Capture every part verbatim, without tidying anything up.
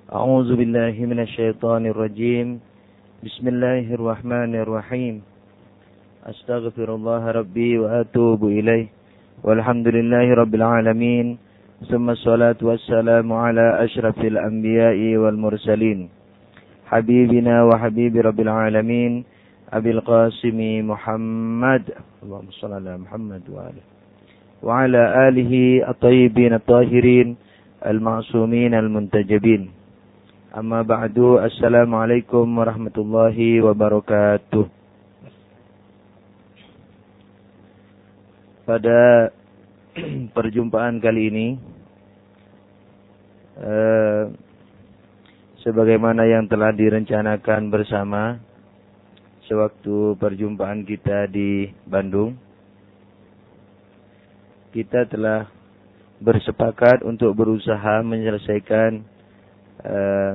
أعوذ بالله من الشيطان الرجيم بسم الله الرحمن الرحيم أستغفر الله ربي وأتوب إليه والحمد لله رب العالمين ثم الصلاة والسلام على أشرف الأنبياء والمرسلين حبيبنا وحبيب رب العالمين أبي القاسم محمد اللهم صل على محمد وآله وعلى آله الطيبين الطاهرين المعصومين المنتجبين أما بعد السلام عليكم warahmatullahi wabarakatuh. Pada perjumpaan kali ini eh, sebagaimana yang telah direncanakan bersama sewaktu perjumpaan kita di Bandung, kita telah bersepakat untuk berusaha menyelesaikan uh,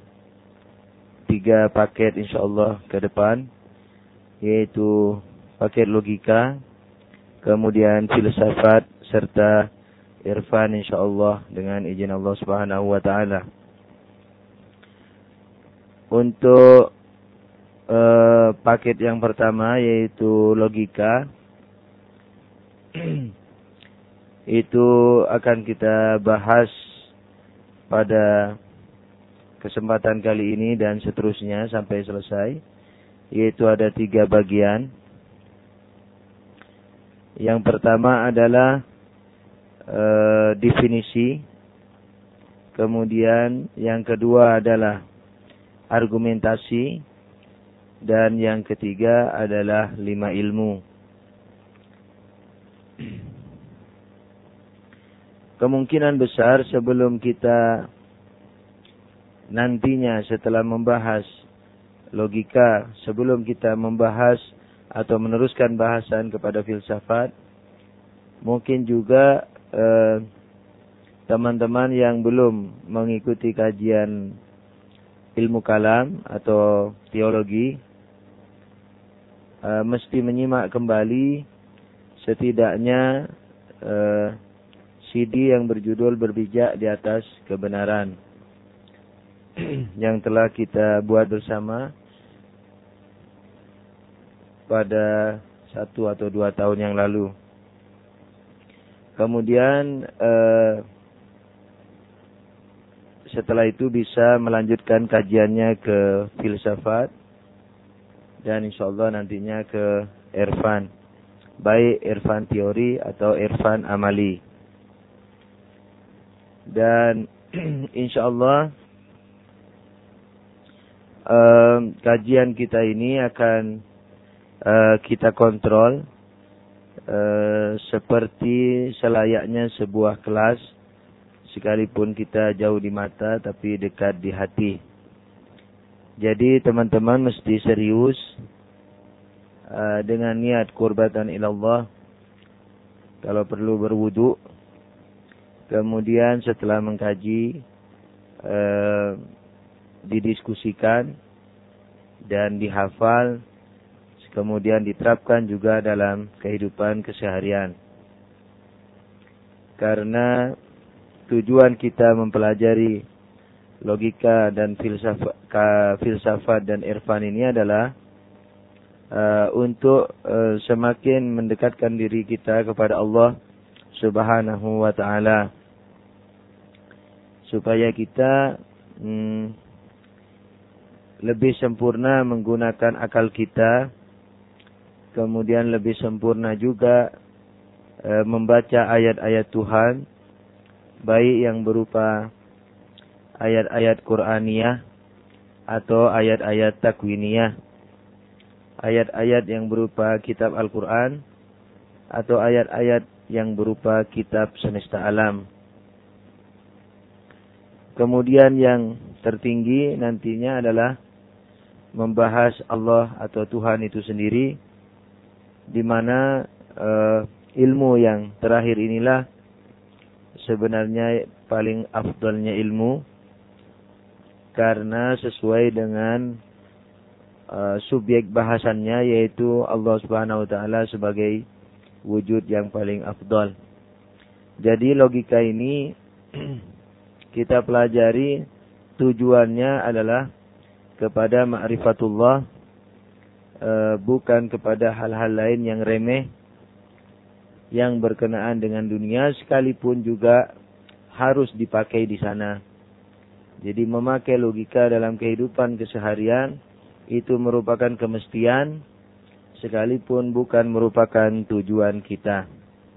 tiga paket insyaallah ke depan, yaitu paket logika, kemudian filsafat serta irfan insyaallah dengan izin Allah Subhanahu wa taala. Untuk uh, paket yang pertama yaitu logika itu akan kita bahas pada kesempatan kali ini dan seterusnya sampai selesai, yaitu ada tiga bagian. Yang pertama adalah e, definisi, kemudian yang kedua adalah argumentasi, dan yang ketiga adalah lima ilmu. Kemungkinan besar sebelum kita nantinya setelah membahas logika, sebelum kita membahas atau meneruskan bahasan kepada filsafat, mungkin juga eh, teman-teman yang belum mengikuti kajian ilmu kalam atau teologi eh, mesti menyimak kembali setidaknya eh, C D yang berjudul Berbijak di Atas Kebenaran yang telah kita buat bersama pada satu atau dua tahun yang lalu. Kemudian eh, setelah itu bisa melanjutkan kajiannya ke filsafat dan insyaallah nantinya ke irfan, baik irfan teori atau irfan amali. Dan insyaallah uh, kajian kita ini akan uh, kita kontrol uh, seperti selayaknya sebuah kelas, sekalipun kita jauh di mata tapi dekat di hati. Jadi teman-teman mesti serius uh, dengan niat qurbatan ilallah. Kalau perlu berwudu. Kemudian setelah mengkaji, eh, didiskusikan dan dihafal, kemudian diterapkan juga dalam kehidupan keseharian. Karena tujuan kita mempelajari logika dan filsafat, filsafat dan irfan ini adalah eh, untuk eh, semakin mendekatkan diri kita kepada Allah Subhanahu wa ta'ala, supaya kita hmm, lebih sempurna menggunakan akal kita, kemudian lebih sempurna juga e, membaca ayat-ayat Tuhan, baik yang berupa ayat-ayat Qur'aniyah atau ayat-ayat takwiniyah, ayat-ayat yang berupa kitab Al-Quran atau ayat-ayat yang berupa kitab semesta alam. Kemudian yang tertinggi nantinya adalah membahas Allah atau Tuhan itu sendiri, di mana uh, ilmu yang terakhir inilah sebenarnya paling afdalnya ilmu, karena sesuai dengan uh, subjek bahasannya, yaitu Allah Subhanahu wa taala sebagai wujud yang paling afdal. Jadi logika ini kita pelajari tujuannya adalah kepada ma'rifatullah, e, bukan kepada hal-hal lain yang remeh yang berkenaan dengan dunia, sekalipun juga harus dipakai di sana. Jadi memakai logika dalam kehidupan keseharian itu merupakan kemestian, sekalipun bukan merupakan tujuan kita.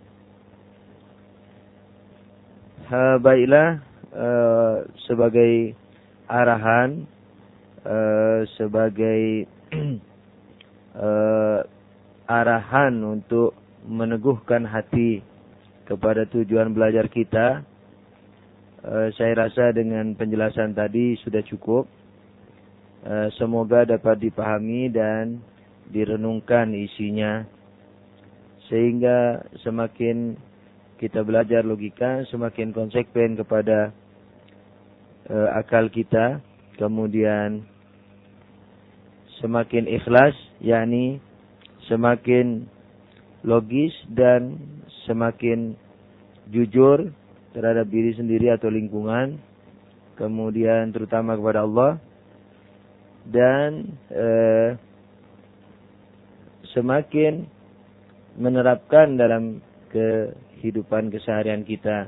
Ha, baiklah, e, sebagai arahan, e, sebagai e, arahan untuk meneguhkan hati kepada tujuan belajar kita, e, saya rasa dengan penjelasan tadi sudah cukup. E, semoga dapat dipahami dan direnungkan isinya, sehingga semakin kita belajar logika, semakin konsekuen kepada e, akal kita, kemudian semakin ikhlas, yakni semakin logis dan semakin jujur terhadap diri sendiri atau lingkungan, kemudian terutama kepada Allah, dan e, semakin menerapkan dalam kehidupan keseharian kita.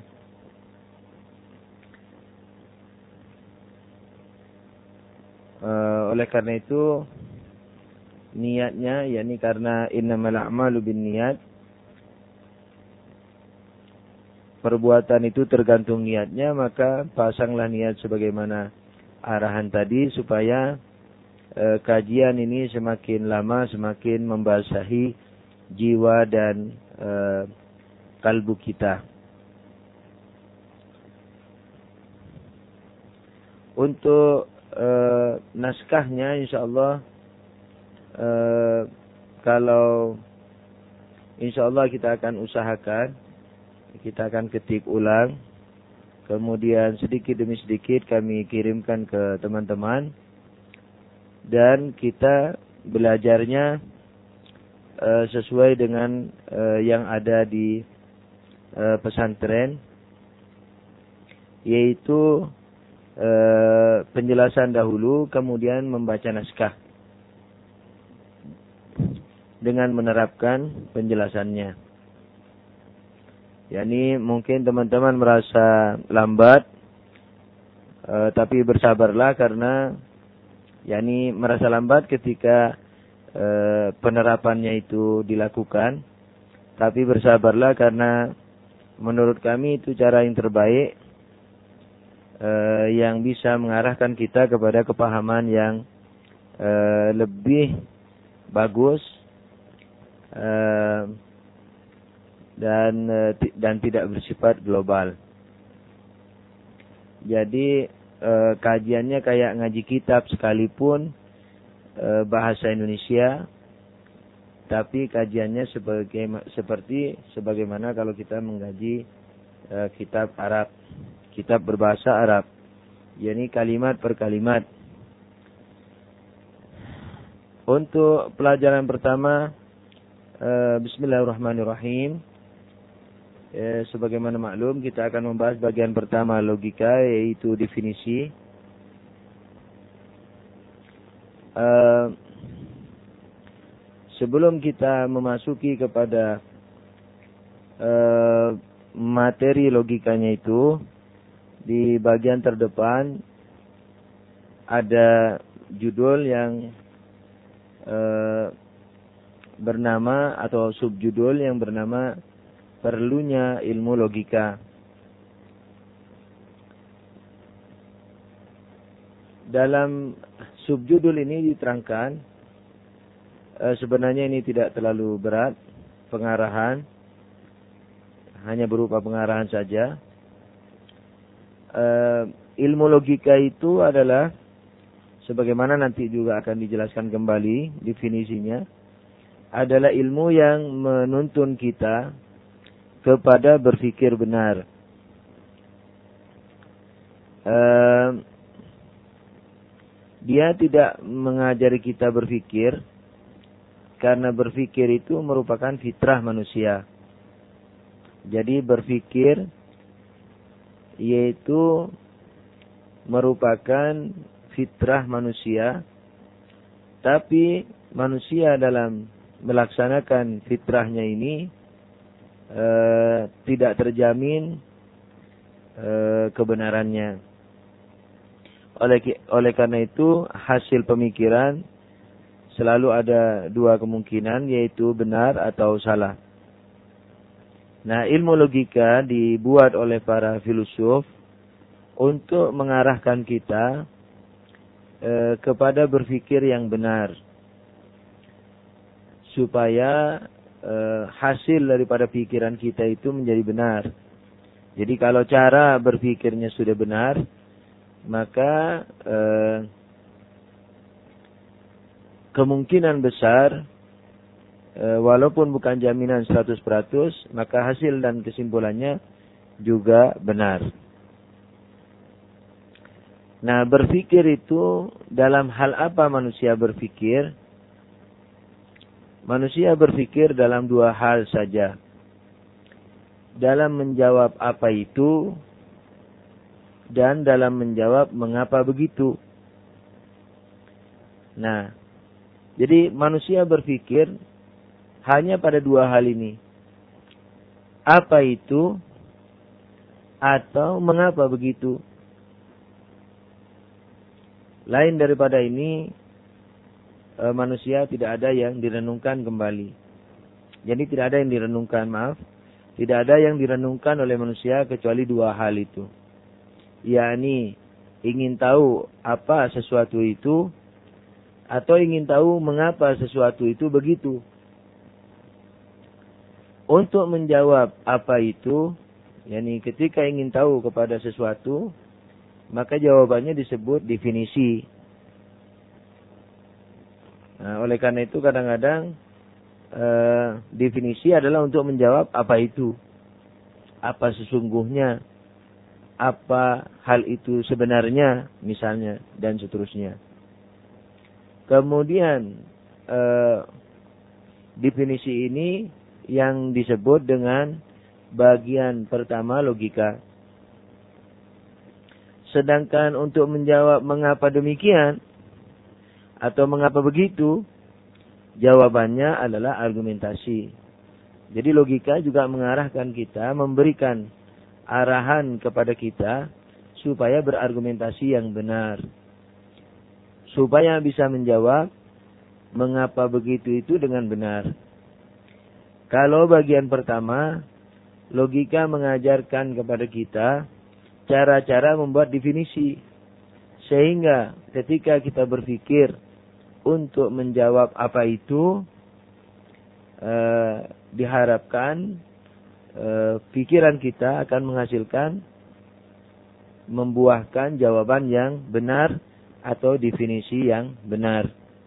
Uh, oleh karena itu niatnya, yakni karena innamal a'malu binniyat, perbuatan itu tergantung niatnya, maka pasanglah niat sebagaimana arahan tadi, supaya uh, kajian ini semakin lama semakin membasahi jiwa dan uh, kalbu kita. Untuk uh, naskahnya insyaallah, uh, kalau insyaallah kita akan usahakan, kita akan ketik ulang, kemudian sedikit demi sedikit kami kirimkan ke teman-teman, dan kita belajarnya uh, sesuai dengan uh, yang ada di uh, pesantren, yaitu uh, penjelasan dahulu, kemudian membaca naskah dengan menerapkan penjelasannya. Yani mungkin teman-teman merasa lambat, uh, tapi bersabarlah, karena yani merasa lambat ketika e, penerapannya itu dilakukan, tapi bersabarlah karena menurut kami itu cara yang terbaik e, yang bisa mengarahkan kita kepada kepahaman yang e, lebih bagus e, dan e, dan tidak bersifat global. Jadi E, kajiannya kayak ngaji kitab, sekalipun e, bahasa Indonesia, tapi kajiannya sebagai seperti sebagaimana kalau kita mengkaji e, kitab Arab, kitab berbahasa Arab, yakni kalimat per kalimat. Untuk pelajaran pertama, e, Bismillahirrahmanirrahim. Eh, sebagaimana maklum, kita akan membahas bagian pertama logika, yaitu definisi. Eh, sebelum kita memasuki kepada eh, materi logikanya itu, di bagian terdepan ada judul yang eh, bernama atau subjudul yang bernama perlunya ilmu logika. Dalam subjudul ini diterangkan, eh, sebenarnya ini tidak terlalu berat pengarahan, hanya berupa pengarahan saja. Eh, ilmu logika itu adalah, sebagaimana nanti juga akan dijelaskan kembali definisinya, adalah ilmu yang menuntun kita kepada berfikir benar. Uh, dia tidak mengajari kita berfikir, karena berfikir itu merupakan fitrah manusia. Jadi berfikir yaitu merupakan fitrah manusia, tapi manusia dalam melaksanakan fitrahnya ini e, tidak terjamin e, kebenarannya. Oleh oleh karena itu hasil pemikiran selalu ada dua kemungkinan, yaitu benar atau salah. Nah, ilmu logika dibuat oleh para filosof untuk mengarahkan kita e, kepada berpikir yang benar, supaya e, hasil daripada pikiran kita itu menjadi benar. Jadi kalau cara berpikirnya sudah benar, maka e, kemungkinan besar, e, walaupun bukan jaminan seratus peratus, maka hasil dan kesimpulannya juga benar. Nah, berpikir itu dalam hal apa manusia berpikir? Manusia berpikir dalam dua hal saja. Dalam menjawab apa itu, dan dalam menjawab mengapa begitu. Nah, jadi manusia berpikir hanya pada dua hal ini. Apa itu, atau mengapa begitu. Lain daripada ini, e, manusia tidak ada yang direnungkan kembali. Jadi tidak ada yang direnungkan, maaf. Tidak ada yang direnungkan oleh manusia kecuali dua hal itu. Yakni ingin tahu apa sesuatu itu, atau ingin tahu mengapa sesuatu itu begitu. Untuk menjawab apa itu, yakni ketika ingin tahu kepada sesuatu, maka jawabannya disebut definisi. Nah, oleh karena itu kadang-kadang eh, definisi adalah untuk menjawab apa itu, apa sesungguhnya, apa hal itu sebenarnya, misalnya, dan seterusnya. Kemudian eh, definisi ini yang disebut dengan bagian pertama logika. Sedangkan untuk menjawab mengapa demikian atau mengapa begitu, jawabannya adalah argumentasi. Jadi logika juga mengarahkan kita, memberikan arahan kepada kita supaya berargumentasi yang benar, supaya bisa menjawab mengapa begitu itu dengan benar. Kalau bagian pertama, logika mengajarkan kepada kita cara-cara membuat definisi, sehingga ketika kita berpikir untuk menjawab apa itu, eh, diharapkan eh, pikiran kita akan menghasilkan, membuahkan jawaban yang benar atau definisi yang benar.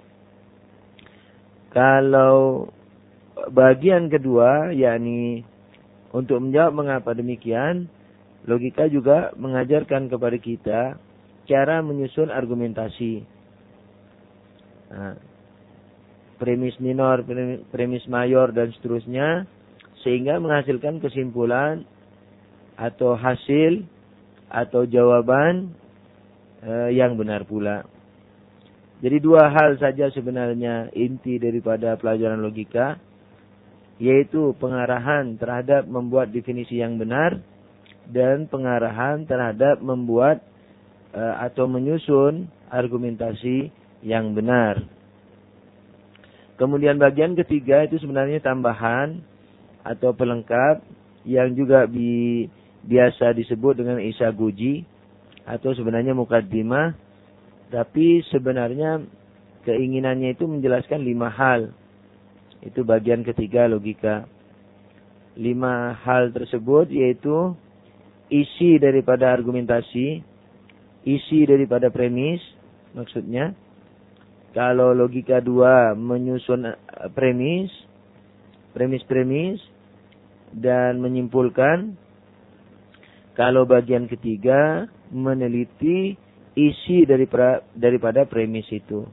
Kalau bagian kedua, yakni untuk menjawab mengapa demikian, logika juga mengajarkan kepada kita cara menyusun argumentasi. Nah, premis minor, premis mayor, dan seterusnya, sehingga menghasilkan kesimpulan atau hasil atau jawaban eh, yang benar pula. Jadi dua hal saja sebenarnya inti daripada pelajaran logika, yaitu pengarahan terhadap membuat definisi yang benar, dan pengarahan terhadap membuat e, atau menyusun argumentasi yang benar. Kemudian bagian ketiga itu sebenarnya tambahan atau pelengkap yang juga bi, biasa disebut dengan isagoji atau sebenarnya mukaddimah, tapi sebenarnya keinginannya itu menjelaskan lima hal. Itu bagian ketiga logika. Lima hal tersebut yaitu isi daripada argumentasi, isi daripada premis, maksudnya. Kalau logika dua menyusun premis, premis-premis, dan menyimpulkan. Kalau bagian ketiga meneliti isi daripada, daripada premis itu.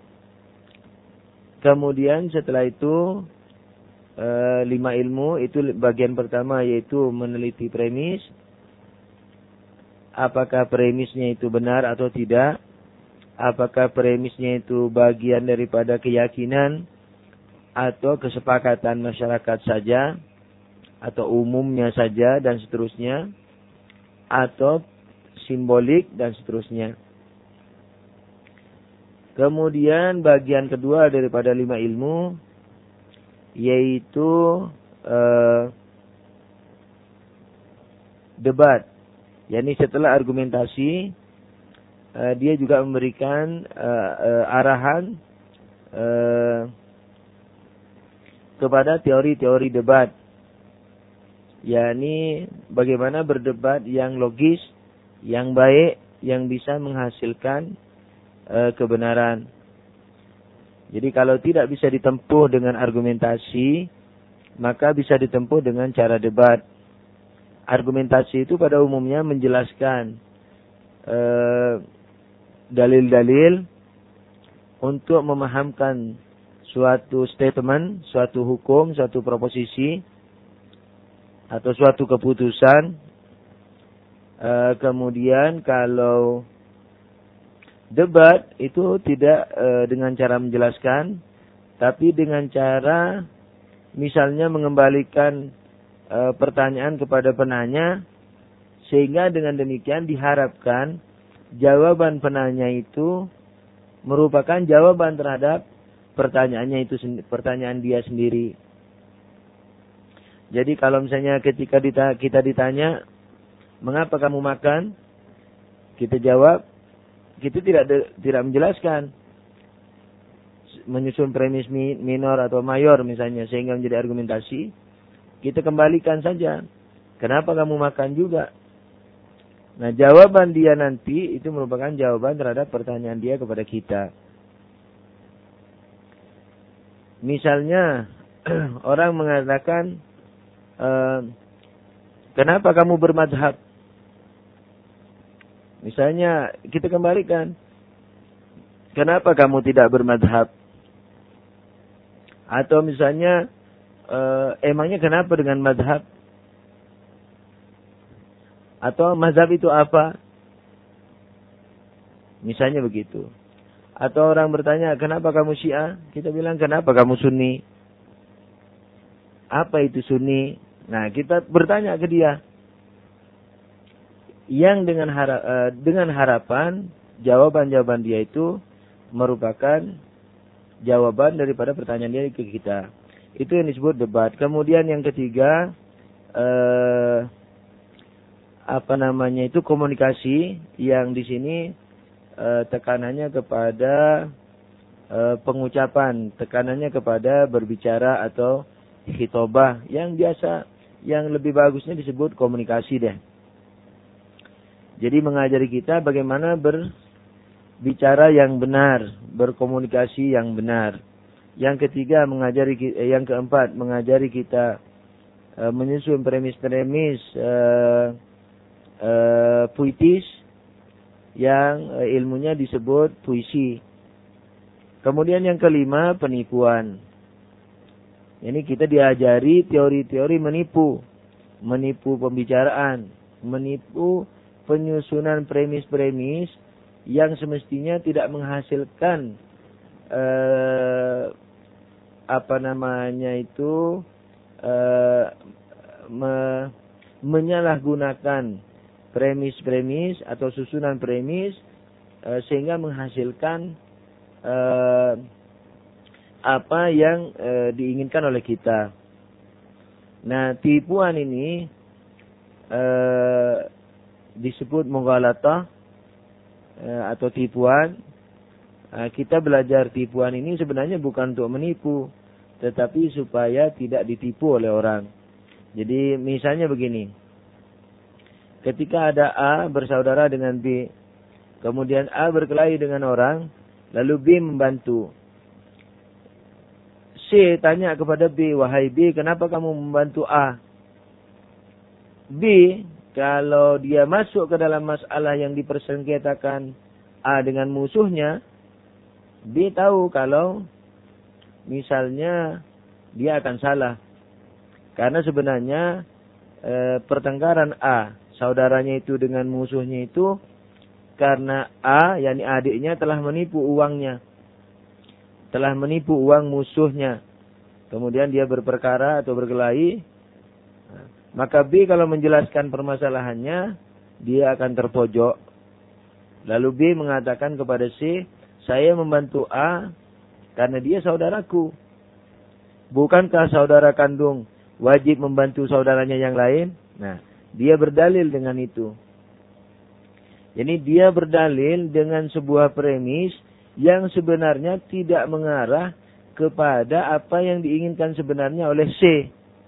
Kemudian setelah itu e, lima ilmu, itu bagian pertama yaitu meneliti premis. apakah premisnya itu benar atau tidak, apakah premisnya itu bagian daripada keyakinan atau kesepakatan masyarakat saja, atau umumnya saja dan seterusnya, atau simbolik dan seterusnya. Kemudian bagian kedua daripada lima ilmu, yaitu eh, debat. Yani setelah argumentasi, eh, dia juga memberikan eh, eh, arahan eh, kepada teori-teori debat. Yani bagaimana berdebat yang logis, yang baik, yang bisa menghasilkan e, kebenaran. Jadi kalau tidak bisa ditempuh dengan argumentasi, maka bisa ditempuh dengan cara debat. Argumentasi itu pada umumnya menjelaskan e, dalil-dalil untuk memahamkan suatu statement, suatu hukum, suatu proposisi, atau suatu keputusan. Uh, kemudian kalau debat itu tidak uh, dengan cara menjelaskan, tapi dengan cara misalnya mengembalikan uh, pertanyaan kepada penanya, sehingga dengan demikian diharapkan jawaban penanya itu merupakan jawaban terhadap pertanyaannya itu, pertanyaan dia sendiri. Jadi kalau misalnya ketika dita- kita ditanya, mengapa kamu makan? Kita jawab, kita tidak de, tidak menjelaskan, menyusun premis mi, minor atau mayor misalnya, sehingga menjadi argumentasi. Kita kembalikan saja, kenapa kamu makan juga? Nah, jawaban dia nanti itu merupakan jawaban terhadap pertanyaan dia kepada kita. Misalnya orang mengatakan, e, kenapa kamu bermadhab? Misalnya kita kembalikan, kenapa kamu tidak bermadhab? Atau misalnya, e, emangnya kenapa dengan madhab? Atau mazhab itu apa? Misalnya begitu. Atau orang bertanya, kenapa kamu Syiah? Kita bilang, kenapa kamu Sunni? Apa itu Sunni? Nah, kita bertanya ke dia. Yang dengan harap, dengan harapan jawaban-jawaban dia itu merupakan jawaban daripada pertanyaan dia ke kita. Itu yang disebut debat. Kemudian yang ketiga, eh, apa namanya itu komunikasi, yang di sini eh, tekanannya kepada eh, pengucapan, tekanannya kepada berbicara atau khitobah, yang biasa, yang lebih bagusnya disebut komunikasi deh. Jadi mengajari kita bagaimana berbicara yang benar, berkomunikasi yang benar. Yang ketiga mengajari, eh, yang keempat mengajari kita eh, menyusun premis-premis eh, eh, puitis, yang eh, ilmunya disebut puisi. Kemudian yang kelima penipuan. Ini kita diajari teori-teori menipu, menipu pembicaraan, menipu penyusunan premis-premis yang semestinya tidak menghasilkan eh, apa namanya itu eh, me, menyalahgunakan premis-premis atau susunan premis eh, sehingga menghasilkan eh, apa yang eh, diinginkan oleh kita. Nah, tipuan ini eh, disebut mughalatah eh, atau tipuan. Eh, kita belajar tipuan ini sebenarnya bukan untuk menipu, tetapi supaya tidak ditipu oleh orang. Jadi misalnya begini. Ketika ada A bersaudara dengan B, kemudian A berkelahi dengan orang, lalu B membantu. C tanya kepada B, wahai B, kenapa kamu membantu A? B, kalau dia masuk ke dalam masalah yang dipersengketakan A dengan musuhnya, B tahu kalau misalnya dia akan salah. Karena sebenarnya e, pertengkaran A saudaranya itu dengan musuhnya itu karena A, yakni adiknya telah menipu uangnya. Telah menipu uang musuhnya. Kemudian dia berperkara atau berkelahi. Maka B kalau menjelaskan permasalahannya, dia akan terpojok. Lalu B mengatakan kepada C, saya membantu A karena dia saudaraku. Bukankah saudara kandung wajib membantu saudaranya yang lain? Nah, dia berdalil dengan itu. Jadi dia berdalil dengan sebuah premis yang sebenarnya tidak mengarah kepada apa yang diinginkan sebenarnya oleh C.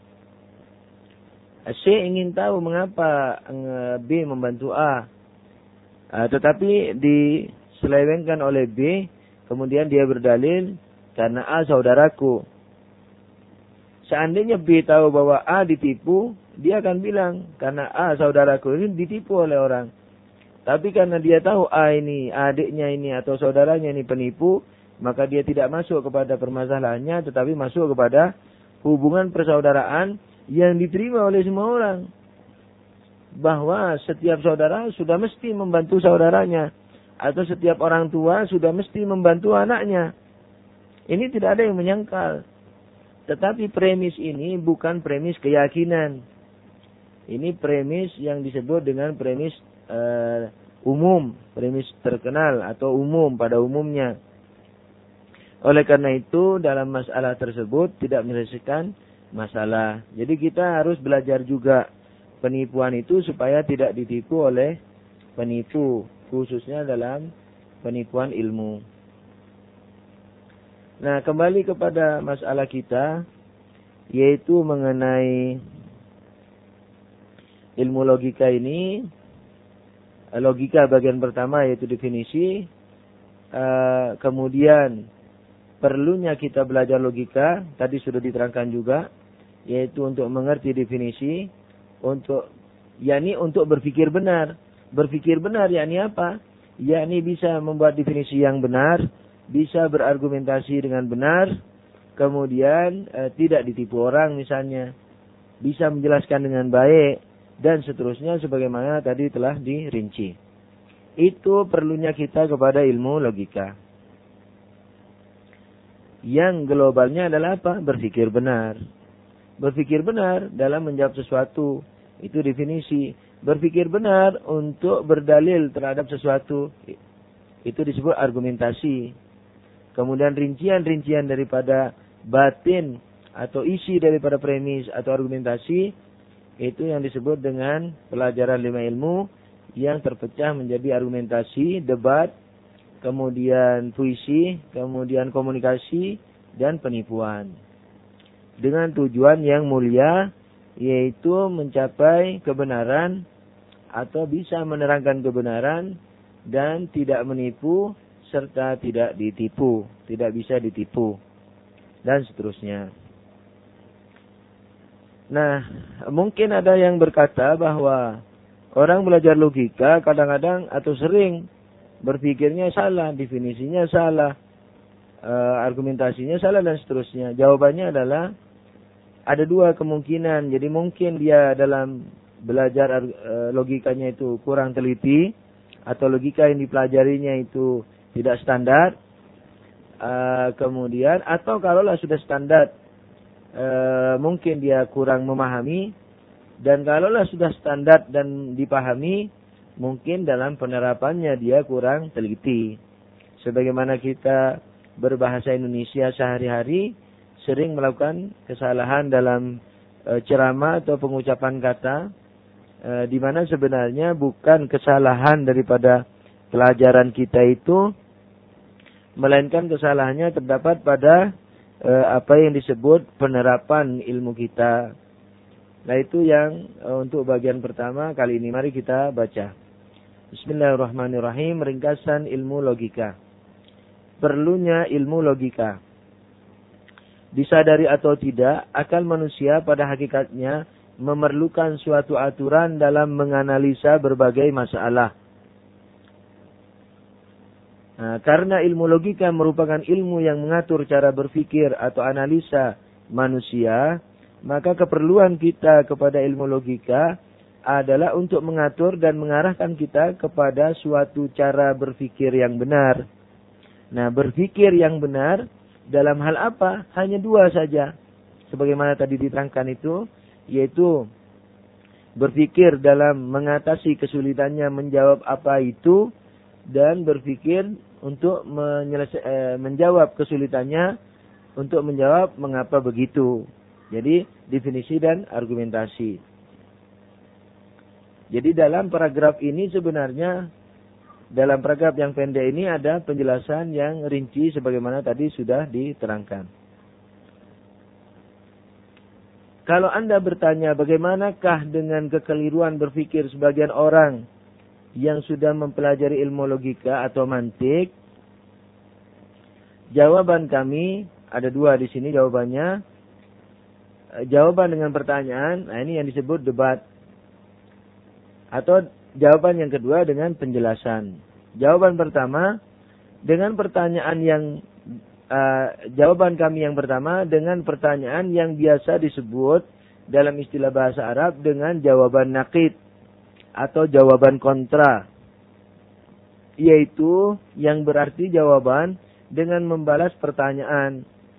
C ingin tahu mengapa B membantu A. Tetapi diselewengkan oleh B, kemudian dia berdalil karena A saudaraku. Seandainya B tahu bahwa A ditipu, dia akan bilang karena A saudaraku ini ditipu oleh orang. Tapi karena dia tahu A ini adiknya ini atau saudaranya ini penipu, maka dia tidak masuk kepada permasalahannya, tetapi masuk kepada hubungan persaudaraan yang diterima oleh semua orang. Bahwa setiap saudara sudah mesti membantu saudaranya. Atau setiap orang tua sudah mesti membantu anaknya. Ini tidak ada yang menyangkal. Tetapi premis ini bukan premis keyakinan. Ini premis yang disebut dengan premis uh, umum. Premis terkenal atau umum pada umumnya. Oleh karena itu dalam masalah tersebut tidak menyelesaikan masalah. Jadi kita harus belajar juga penipuan itu supaya tidak ditipu oleh penipu. Khususnya dalam penipuan ilmu. Nah, kembali kepada masalah kita, yaitu mengenai ilmu logika ini. Logika bagian pertama yaitu definisi. Uh, kemudian perlunya kita belajar logika, tadi sudah diterangkan juga, yaitu untuk mengerti definisi, untuk yakni untuk berpikir benar. Berpikir benar yakni apa? Yakni bisa membuat definisi yang benar, bisa berargumentasi dengan benar, kemudian eh, tidak ditipu orang misalnya, bisa menjelaskan dengan baik, dan seterusnya sebagaimana tadi telah dirinci. Itu perlunya kita kepada ilmu logika. Yang globalnya adalah apa? Berpikir benar. Berpikir benar dalam menjawab sesuatu. Itu definisi. Berpikir benar untuk berdalil terhadap sesuatu. Itu disebut argumentasi. Kemudian rincian-rincian daripada batin atau isi daripada premis atau argumentasi. Itu yang disebut dengan pelajaran lima ilmu yang terpecah menjadi argumentasi, debat, kemudian puisi, kemudian komunikasi, dan penipuan. Dengan tujuan yang mulia, yaitu mencapai kebenaran atau bisa menerangkan kebenaran dan tidak menipu serta tidak ditipu, tidak bisa ditipu, dan seterusnya. Nah, mungkin ada yang berkata bahwa orang belajar logika kadang-kadang atau sering berpikirnya salah, definisinya salah, uh, argumentasinya salah, dan seterusnya. Jawabannya adalah ada dua kemungkinan. Jadi mungkin dia dalam belajar uh, logikanya itu kurang teliti, atau logika yang dipelajarinya itu tidak standar. Uh, kemudian, atau kalaulah sudah standar, uh, mungkin dia kurang memahami. Dan kalaulah sudah standar dan dipahami, mungkin dalam penerapannya dia kurang teliti. Sebagaimana kita berbahasa Indonesia sehari-hari sering melakukan kesalahan dalam e, ceramah atau pengucapan kata, e, di mana sebenarnya bukan kesalahan daripada pelajaran kita itu, melainkan kesalahannya terdapat pada e, apa yang disebut penerapan ilmu kita. Nah, itu yang e, untuk bagian pertama kali ini. Mari kita baca. Bismillahirrahmanirrahim. Ringkasan ilmu logika. Perlunya ilmu logika. Disadari atau tidak, akal manusia pada hakikatnya memerlukan suatu aturan dalam menganalisa berbagai masalah. Nah, karena ilmu logika merupakan ilmu yang mengatur cara berpikir atau analisa manusia, maka keperluan kita kepada ilmu logika adalah untuk mengatur dan mengarahkan kita kepada suatu cara berpikir yang benar. Nah, berpikir yang benar dalam hal apa? Hanya dua saja. Sebagaimana tadi diterangkan itu, yaitu berpikir dalam mengatasi kesulitannya menjawab apa itu, dan berpikir untuk menyelesa- eh, menjawab kesulitannya untuk menjawab mengapa begitu. Jadi definisi dan argumentasi. Jadi dalam paragraf ini sebenarnya, dalam paragraf yang pendek ini ada penjelasan yang rinci sebagaimana tadi sudah diterangkan. Kalau Anda bertanya bagaimanakah dengan kekeliruan berpikir sebagian orang yang sudah mempelajari ilmu logika atau mantik, jawaban kami ada dua di sini jawabannya. Jawaban dengan pertanyaan, nah ini yang disebut debat. Atau jawaban yang kedua dengan penjelasan. Jawaban pertama dengan pertanyaan yang uh, jawaban kami yang pertama dengan pertanyaan yang biasa disebut dalam istilah bahasa Arab dengan jawaban naqid atau jawaban kontra, yaitu yang berarti jawaban dengan membalas pertanyaan.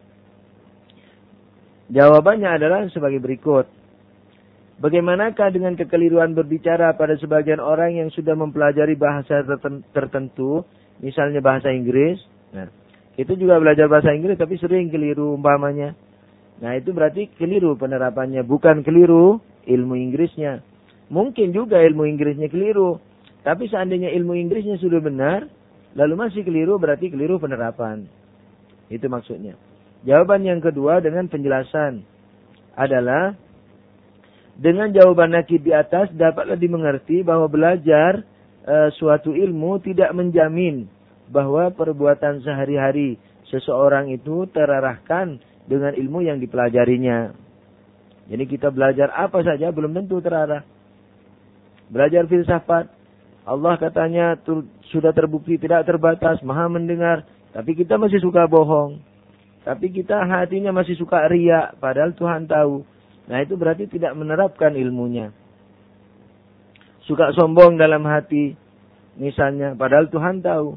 Jawabannya adalah sebagai berikut. Bagaimanakah dengan kekeliruan berbicara pada sebagian orang yang sudah mempelajari bahasa tertentu, misalnya bahasa Inggris? Nah, itu juga belajar bahasa Inggris tapi sering keliru umpamanya. Nah, itu berarti keliru penerapannya, bukan keliru ilmu Inggrisnya. Mungkin juga ilmu Inggrisnya keliru, tapi seandainya ilmu Inggrisnya sudah benar, lalu masih keliru, berarti keliru penerapan. Itu maksudnya. Jawaban yang kedua dengan penjelasan adalah, dengan jawaban nakid di atas dapatlah dimengerti bahwa belajar e, suatu ilmu tidak menjamin bahwa perbuatan sehari-hari seseorang itu terarahkan dengan ilmu yang dipelajarinya. Jadi kita belajar apa saja belum tentu terarah. Belajar filsafat, Allah katanya tur, sudah terbukti tidak terbatas, maha mendengar, tapi kita masih suka bohong. Tapi kita hatinya masih suka riya, padahal Tuhan tahu. Nah, itu berarti tidak menerapkan ilmunya. Suka sombong dalam hati, misalnya, padahal Tuhan tahu.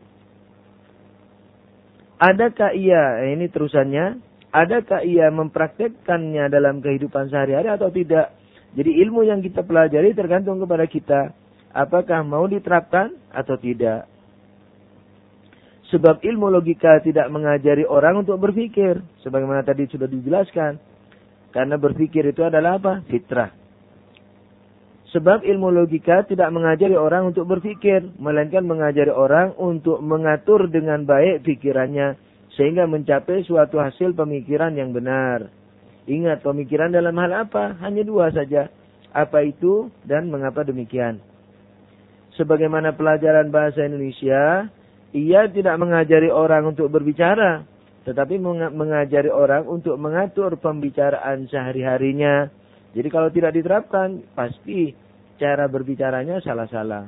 Adakah ia, ini terusannya, adakah ia mempraktekkannya dalam kehidupan sehari-hari atau tidak? Jadi ilmu yang kita pelajari tergantung kepada kita. Apakah mau diterapkan atau tidak? Sebab ilmu logika tidak mengajari orang untuk berpikir. Sebagaimana tadi sudah dijelaskan. Karena berpikir itu adalah apa? Fitrah. Sebab ilmu logika tidak mengajari orang untuk berpikir, melainkan mengajari orang untuk mengatur dengan baik pikirannya, sehingga mencapai suatu hasil pemikiran yang benar. Ingat, pemikiran dalam hal apa? Hanya dua saja. Apa itu dan mengapa demikian. Sebagaimana pelajaran bahasa Indonesia, ia tidak mengajari orang untuk berbicara, tetapi mengajari orang untuk mengatur pembicaraan sehari-harinya. Jadi kalau tidak diterapkan, pasti cara berbicaranya salah-salah.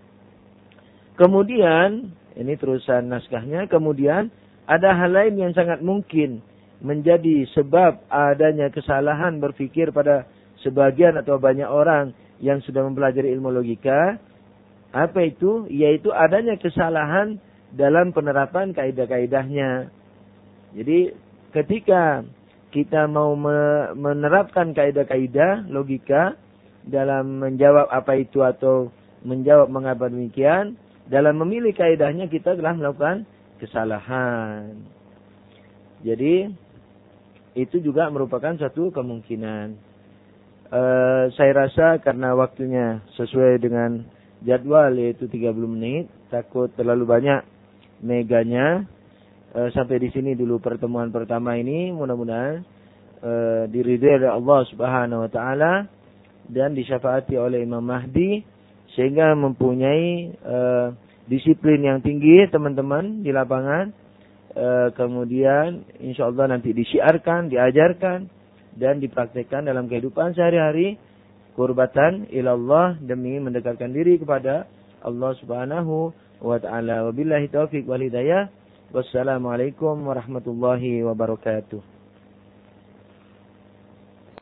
Kemudian, ini terusan naskahnya, kemudian ada hal lain yang sangat mungkin menjadi sebab adanya kesalahan berpikir pada sebagian atau banyak orang yang sudah mempelajari ilmu logika. Apa itu? Yaitu adanya kesalahan dalam penerapan kaidah-kaidahnya. Jadi ketika kita mau menerapkan kaidah-kaidah logika dalam menjawab apa itu atau menjawab mengapa demikian, dalam memilih kaidahnya kita telah melakukan kesalahan. Jadi itu juga merupakan satu kemungkinan. E, saya rasa karena waktunya sesuai dengan jadwal yaitu tiga puluh menit, takut terlalu banyak meganya. E, sampai di sini dulu pertemuan pertama ini, mudah-mudahan e, diridhai oleh Allah Subhanahu wa taala dan disyafaati oleh Imam Mahdi sehingga mempunyai e, disiplin yang tinggi teman-teman di lapangan. E, kemudian insyaallah nanti disiarkan, diajarkan dan dipraktekkan dalam kehidupan sehari-hari, qurbatan ilallah, demi mendekatkan diri kepada Allah Subhanahu wa taala. Wabillahi taufik wal hidayah. Wassalamualaikum warahmatullahi wabarakatuh.